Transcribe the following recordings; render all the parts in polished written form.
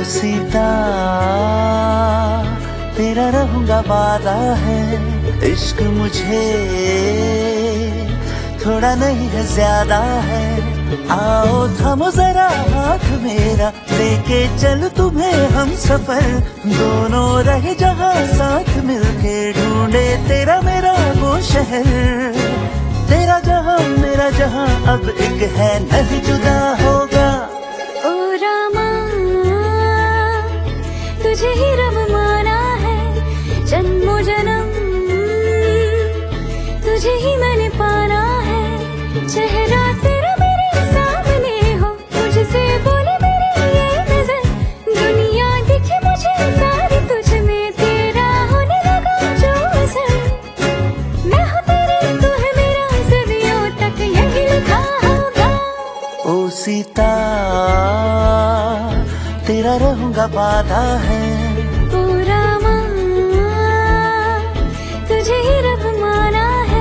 सीता तेरा रहूंगा वादा है, इश्क मुझे थोड़ा नहीं है ज्यादा है। आओ थमो जरा हाथ मेरा, लेके चल तुम्हें हम सफर, दोनों रहे जहां साथ मिलके, ढूंढे तेरा मेरा वो शहर। तेरा जहां मेरा जहां अब एक है, नहीं जुदा होगा। ओ रामा तुझे ही रब माना है, जन्मों जन्म तुझे ही मैंने पाना है। चेहरा तेरा मेरे सामने हो, मुझसे बोले मेरी ये नजर, दुनिया दिखे मुझे सारी तुझ में, तेरा होने लगा जो असर। मैं हूँ तेरी तू है मेरा, सदियों तक यही लिखा होगा। ओ सीता तेरा रहूंगा वादा है। ओ रामा तुझे ही रब माना है।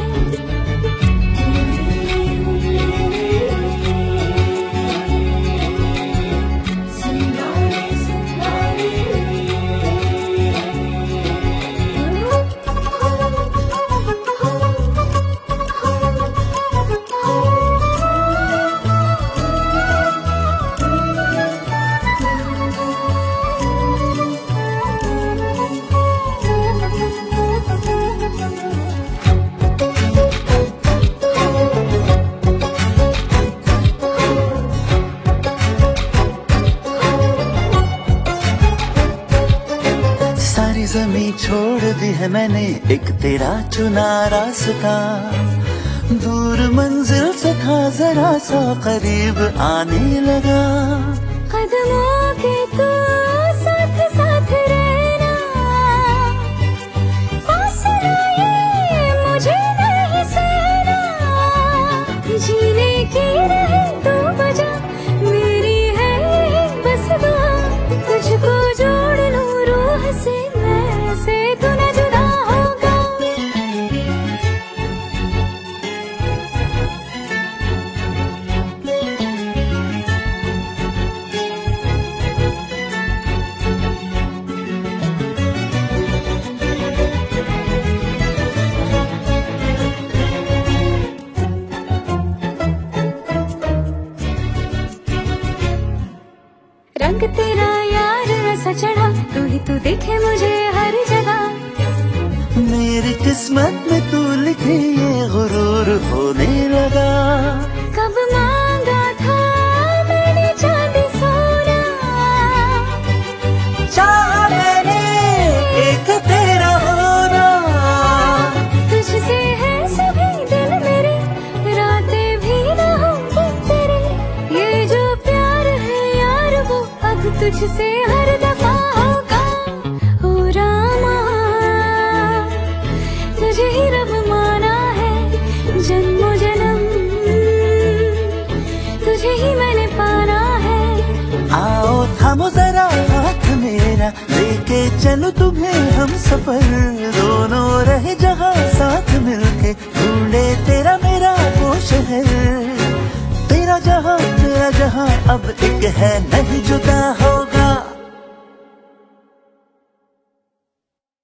सारी ज़मीं छोड़ दी है मैंने, एक तेरा चुना रास्ता, दूर मंजिल से था जरा सा करीब आने लगा। कदमों के तू साथ साथ रहना, फासला ये मुझे नहीं सहना, जीने की रहे तू वजह मेरी है बस दुआ, तुझको जोड़ लूं रूह से मैं, से तू न जुदा होगा। रंग तेरा यार ऐसा चढ़ा, तू ही तू देखे मुझे हर जगह, मेरी किस्मत में तू लिखी ये गुरूर होने लगा। कब मांगा था मैंने चांदी सोना, चाहा मैंने एक तेरा होना, तुझसे है सभी दिन मेरे, रातें भी ना होंगी तेरे, ये जो प्यार है यार वो अब तुझसे हर दफा होगा। ओ रामा तुझे ही रब माना है, जन्मों जन्म तुझे ही मैंने पाना है। आओ थामो जरा हाथ मेरा, लेके चलो तुम्हें हम सफर, दोनों रहे जहां साथ मिलके, ढूंढे तेरा मेरा वो शहर। तेरा जहां मेरा जहां अब एक है, नहीं जुदा होगा।